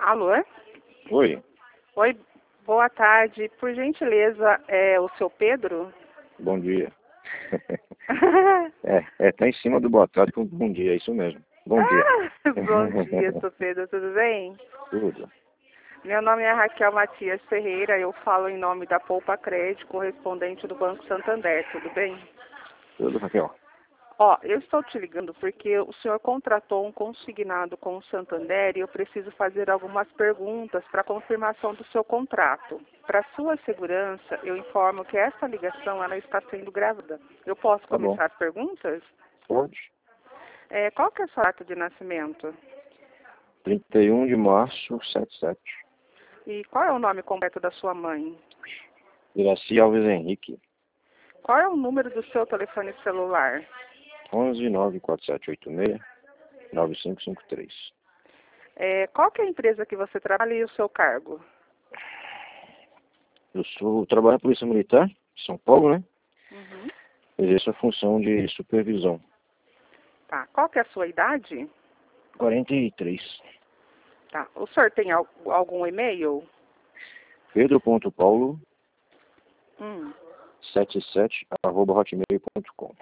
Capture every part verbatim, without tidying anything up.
Alô? Oi, Oi, boa tarde. Por gentileza, é o seu Pedro? bom dia. é, é, tá em cima do boa tarde com bom dia, é isso mesmo. Bom dia. Ah, bom dia, seu Pedro, tudo bem? Tudo. Meu nome é Raquel Matias Ferreira, eu falo em nome da Poupa Crédito, correspondente do Banco Santander, tudo bem? Tudo, Raquel. Ó, eu estou te ligando porque o senhor contratou um consignado com o Santander e eu preciso fazer algumas perguntas para confirmação do seu contrato. Para sua segurança, eu informo que essa ligação ela está sendo gravada. Eu posso Tá bom. começar as perguntas? Pode. É, qual que é a sua data de nascimento? trinta e um de março, setenta e sete. E qual é o nome completo da sua mãe? Iraci Alves Henrique. Qual é o número do seu telefone celular? onze nove quatro sete oito seis nove cinco cinco três. É, qual que é a empresa que você trabalha e o seu cargo? Eu sou, trabalho na Polícia Militar de São Paulo, né? Uhum. Exerço a função de supervisão. Tá. Qual que é a sua idade? quarenta e três. Tá. O senhor tem al- algum e-mail? Pedro.paulo Hum. setenta e sete arroba hotmail ponto com.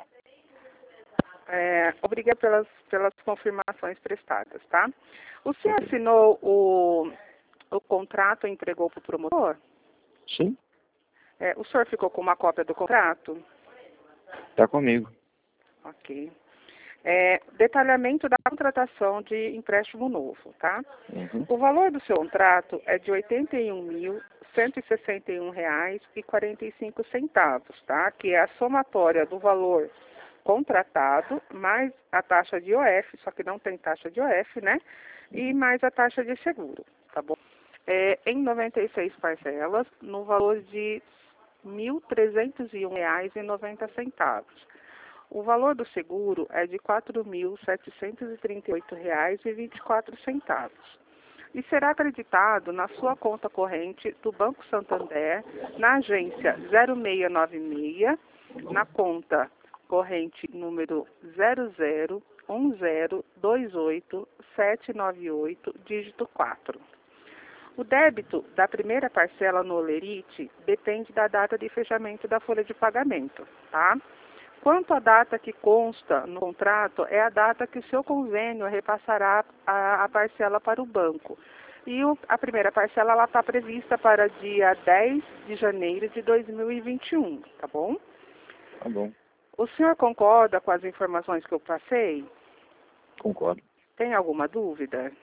É, obrigada pelas, pelas confirmações prestadas, tá? O senhor assinou o, o contrato e entregou para o promotor? Sim, É, o senhor ficou com uma cópia do contrato? tá comigo. Ok. É, detalhamento da contratação de empréstimo novo, tá? Uhum. O valor do seu contrato é de oitenta e um mil cento e sessenta e um reais e quarenta e cinco centavos, tá? Que é a somatória do valor contratado mais a taxa de I O F, só que não tem taxa de I O F, né? E mais a taxa de seguro, tá bom? É, em noventa e seis parcelas, no valor de mil trezentos e um reais e noventa centavos. O valor do seguro é de quatro mil setecentos e trinta e oito reais e vinte e quatro centavos. E será acreditado na sua conta corrente do Banco Santander, na agência zero seis nove seis, na conta corrente número zero zero um zero dois oito sete nove oito, dígito quatro. O débito da primeira parcela no Olerite depende da data de fechamento da folha de pagamento, tá? Quanto à data que consta no contrato, é a data que o seu convênio repassará a, a parcela para o banco. E o, a primeira parcela está prevista para dia dez de janeiro de dois mil e vinte e um, tá bom? Tá bom, O senhor concorda com as informações que eu passei? concordo. Tem alguma dúvida?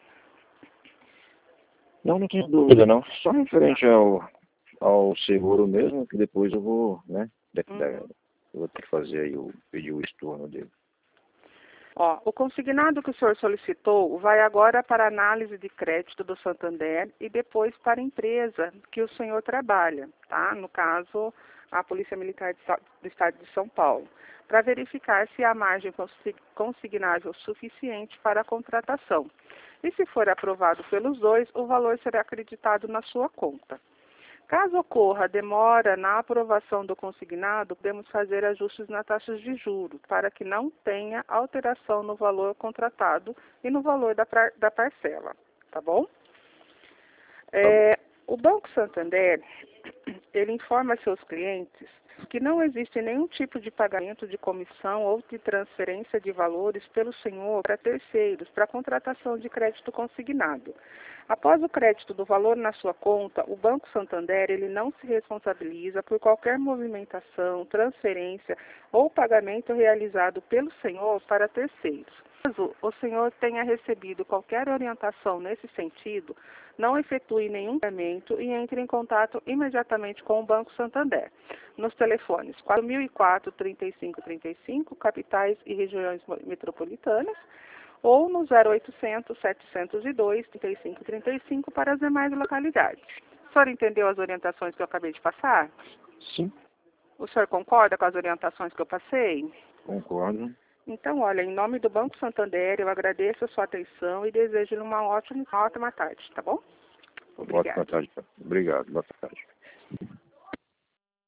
Não, não tenho dúvida não. Só referente ao, ao seguro mesmo, que depois eu vou, né? Da, da, Uhum. eu vou ter que fazer aí o pedir o estorno dele. Ó, o consignado que o senhor solicitou vai agora para a análise de crédito do Santander e depois para a empresa que o senhor trabalha, tá? No caso, a Polícia Militar de Sa- do Estado de São Paulo, para verificar se há margem consi- consignável suficiente para a contratação. E se for aprovado pelos dois, o valor será acreditado na sua conta. Caso ocorra demora na aprovação do consignado, podemos fazer ajustes nas taxas de juros, para que não tenha alteração no valor contratado e no valor da, par- da parcela, tá bom? Tá bom. É, o Banco Santander, ele informa seus clientes que não existe nenhum tipo de pagamento de comissão ou de transferência de valores pelo senhor para terceiros, para contratação de crédito consignado. Após o crédito do valor na sua conta, o Banco Santander ele não se responsabiliza por qualquer movimentação, transferência ou pagamento realizado pelo senhor para terceiros. Caso o senhor tenha recebido qualquer orientação nesse sentido, não efetue nenhum pagamento e entre em contato imediatamente com o Banco Santander, nos telefones quatro mil e quatro, trinta e cinco trinta e cinco, capitais e regiões metropolitanas, ou no zero oitocentos, setecentos e dois, trinta e cinco trinta e cinco para as demais localidades. O senhor entendeu as orientações que eu acabei de passar? Sim, O senhor concorda com as orientações que eu passei? concordo. Então, olha, em nome do Banco Santander, eu agradeço a sua atenção e desejo-lhe uma ótima, uma ótima tarde, tá bom? Boa Obrigada. tarde. Obrigado, boa tarde.